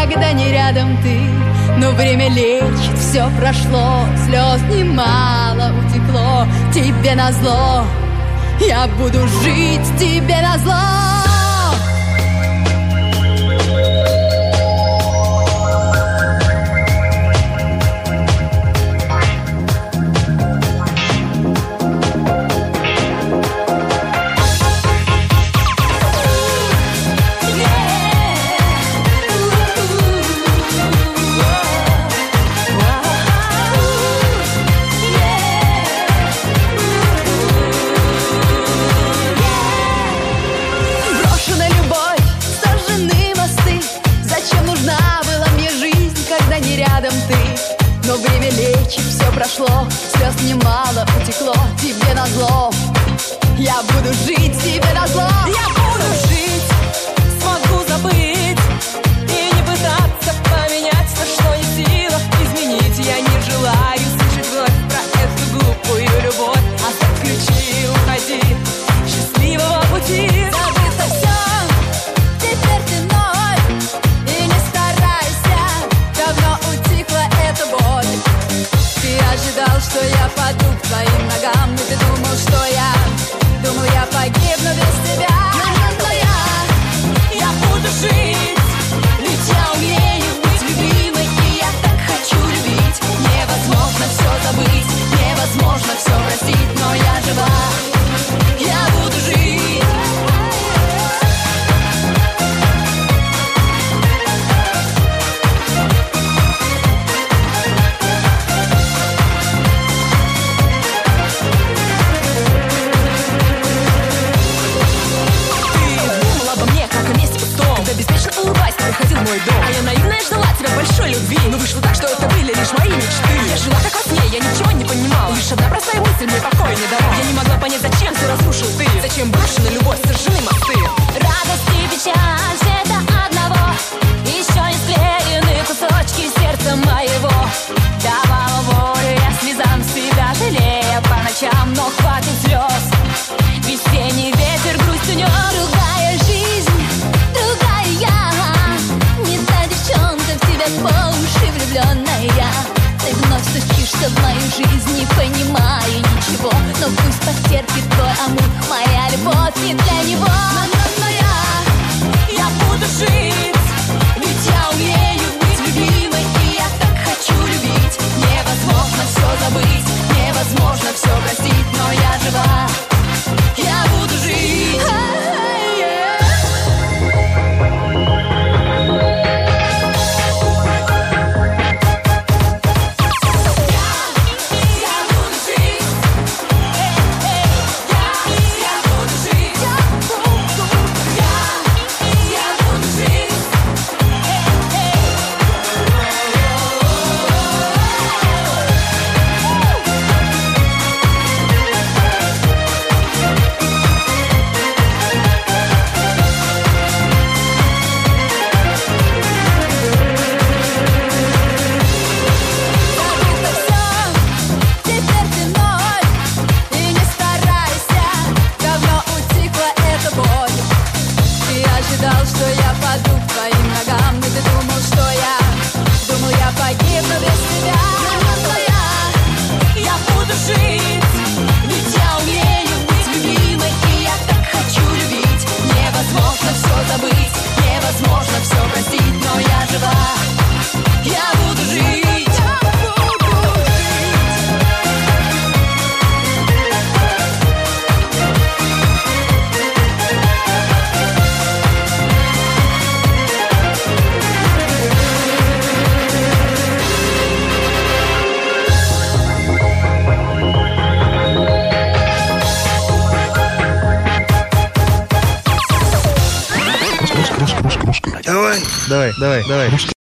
когда не рядом ты. Но время лечит, все прошло, слез немало утекло. Тебе назло, я буду жить тебе назло. Но время лечит, все прошло, слез немало утекло. Тебе назло, я буду жить тебе назло. Я буду жить, смогу забыть и не пытаться поменять то, что не в силах изменить. Я не желаю слышать вновь про эту глупую любовь. Оставь ключи, уходи, счастливого пути. Забыто все, теперь ты ноль. И не старайся, давно утихла эта боль. Ты ожидал, что я паду к твоим ногам, но ты думал, что я погибну без тебя. Но я буду жить, ведь я умею быть любимой, и я так хочу любить. Невозможно все забыть, невозможно все простить, но я жива, я буду жить. Приходил в мой дом, а я наивная ждала тебя большой любви. Но вышло так, что это были лишь мои мечты. Я жила как во сне, я ничего не понимала. Лишь одна простая мысль мне покоя не давала. Я не могла понять, зачем ты разрушил ты. Зачем брошена любовь, сожжены мосты. Радость и печаль цвета одного, еще не склеены кусочки сердца моего. Давала волю я слезам себя, жалея по ночам, но хватит слез. Весенний ветер, грусть унес. Другая жизнь, другая я. Не та девчонка, в тебя по уши влюбленная. Ты вновь стучишься в мою жизнь, не понимая ничего. Но пусть потерпит твой амур, моя любовь не для него. Но я буду жить, ведь я умею быть любимой, и я так хочу любить. Невозможно все забыть, невозможно все простить, но я жива, я буду жить. Что я паду к твоим ногам, но ты думал, что я погибну без тебя. Но я буду жить, ведь я умею быть любимой, и я так хочу любить. Невозможно все забыть, невозможно все простить, но я жива, я буду жить. Давай.